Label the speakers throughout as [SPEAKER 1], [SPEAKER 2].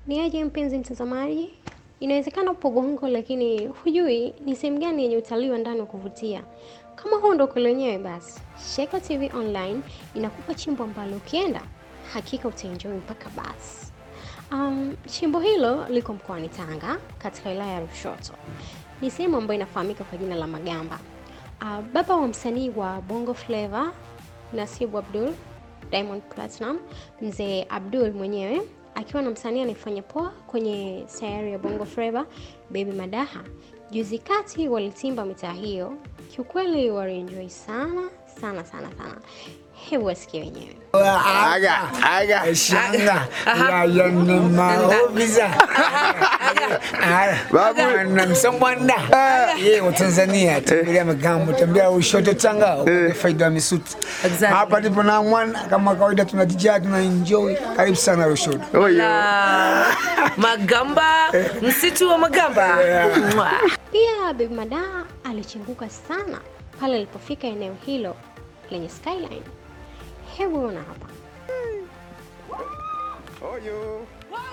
[SPEAKER 1] Ni aje mpenzi mtazamaji? Inawezekana upo Bongo lakini hujui ni sehemu gani yenye utalii wa ndani wa kuvutia. Kama huo ndo kule wenyewe basi, Sheko TV Online inakupa chimbo ambalo ukienda hakika utaenjoy mpaka basi. Chimbo hilo liko mkoani Tanga katika wilaya ya Lushoto. Ni sehemu ambayo inafahamika kwa jina la Magamba. Baba wa msanii wa Bongo Flava Nasibu Abdul, Diamond Platinum, mzee Abdul mwenyewe akiwa na msanii anayefanya poa kwenye sayari ya Bongo Flava, Baby Madaha. Juzi kati walitimba mitaa hiyo. Kiukweli walienjoy sana. Hebu wasikie wenyewe.
[SPEAKER 2] Shanga ya maoviza babu na msambwanda wa Tanzania tembelea Magamba, tembelea Lushoto Tanga, faida ya misuti hapa ndipo na mwana kama kawaida tunajijaa tuna enjoy. Karibu sana Lushoto.
[SPEAKER 3] Magamba, msitu wa Magamba.
[SPEAKER 1] Pia Baby Madaha alichenguka sana pale alipofika eneo hilo lenye skyline. Hebu ona hapa.
[SPEAKER 4] Oyo.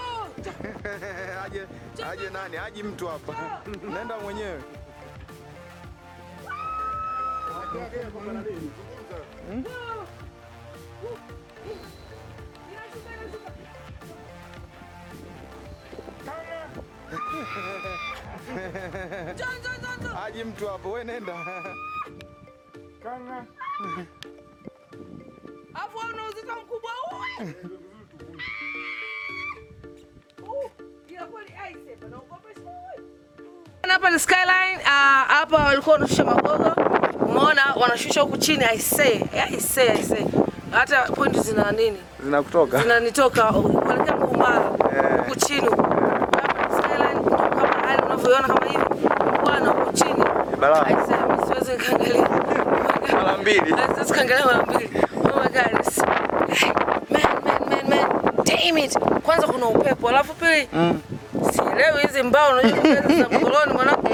[SPEAKER 4] Aje nani? Aje mtu hapa. Nenda mwenyewe. Aje mtu hapo, wewe nenda.
[SPEAKER 2] Kanga.
[SPEAKER 3] Afu una uzito mkubwa wewe. Ila kweli aise bana ukopesha wewe. Hapa ni skyline, hapa walikuwa wanashusha magogo. Umeona wanashusha huku chini aise. Hata point zina nini?
[SPEAKER 4] Zinakutoka.
[SPEAKER 3] Zinanitoka kuelekea Mkumbara. Huku chini. Hapa skyline kama hali unavyoiona kama hivi. Bwana huku chini. Aise siwezi kaangalia.
[SPEAKER 4] Mara mbili.
[SPEAKER 3] Sasa kaangalia mara mbili. Oh my God. Man. Damn it. Kwanza kuna upepo, alafu pili sielewi hizi mbao unajua za mkoloni mwanangu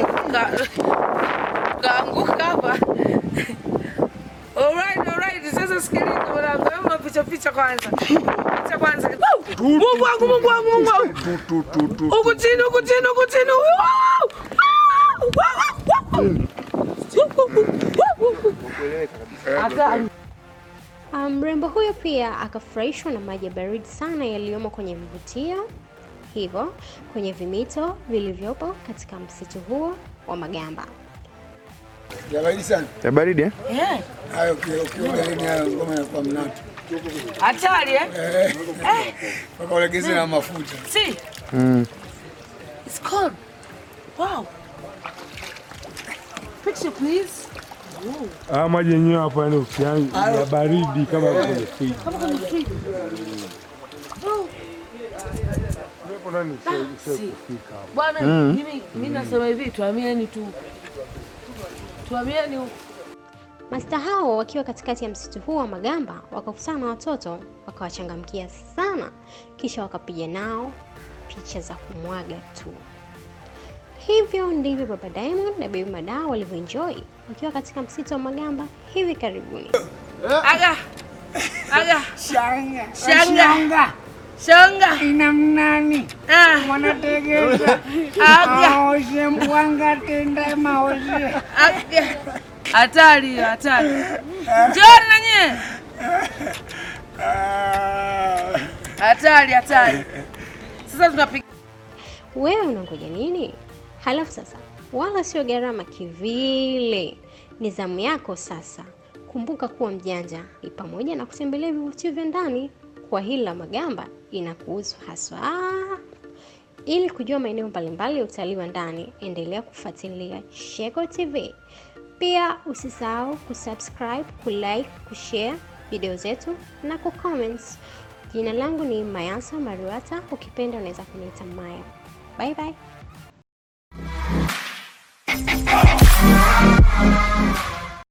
[SPEAKER 3] kaanguka hapa. Alright. Sasa sikiliza mwanangu, hebu picha kwanza. Picha kwanza. Mungu wangu. Huko chini.
[SPEAKER 1] Mrembo huyo pia akafurahishwa na maji baridi sana yaliyomo kwenye vivutio hivyo kwenye vimito vilivyopo katika msitu huo wa Magamba.
[SPEAKER 2] Ya baridi sana.
[SPEAKER 4] Ya baridi eh?
[SPEAKER 2] Hayo ukiona hayo ngoma ya kwa mnato.
[SPEAKER 3] Hatari
[SPEAKER 2] Paka ulegeze na mafuta.
[SPEAKER 3] See? It's cold. Wow. Picture please.
[SPEAKER 5] Maji yenyewe hapo yani ukianza ya baridi kama kwenye friji.
[SPEAKER 3] Kama kwenye friji.
[SPEAKER 5] Ndipo nani sio kufika hapo.
[SPEAKER 3] Bwana mimi nasema hivi tuamieni tu. Tuamieni.
[SPEAKER 1] Masta hao wakiwa katikati ya msitu huo wa Magamba wakakutana na watoto wakawachangamkia sana, kisha wakapiga nao picha za kumwaga tu. Hivyo ndivyo Baba Diamond na Baby Madaha walivyoenjoy wakiwa katika msitu wa Magamba hivi karibuni.
[SPEAKER 3] Aga. Shanga.
[SPEAKER 2] Ina mnani. Wanategeza.
[SPEAKER 3] Aga.
[SPEAKER 2] Oje mwanga tenda maoje.
[SPEAKER 3] Aga. Hatari. Njoo na nyie. Hatari. Sasa tunapiga.
[SPEAKER 1] Wewe unangoja nini? Halafu sasa, wala sio gharama kivile. Ni zamu yako sasa. Kumbuka kuwa mjanja ni pamoja na kutembelea vivutio vya ndani. Kwa hili la Magamba inakuhusu haswa. Ili kujua maeneo mbalimbali ya utalii wa ndani, endelea kufuatilia Sheko TV. Pia usisahau kusubscribe, kulike, kushare video zetu na kucomment. Jina langu ni Mayansa Mariwata, ukipenda unaweza kuniita Maya. Bye.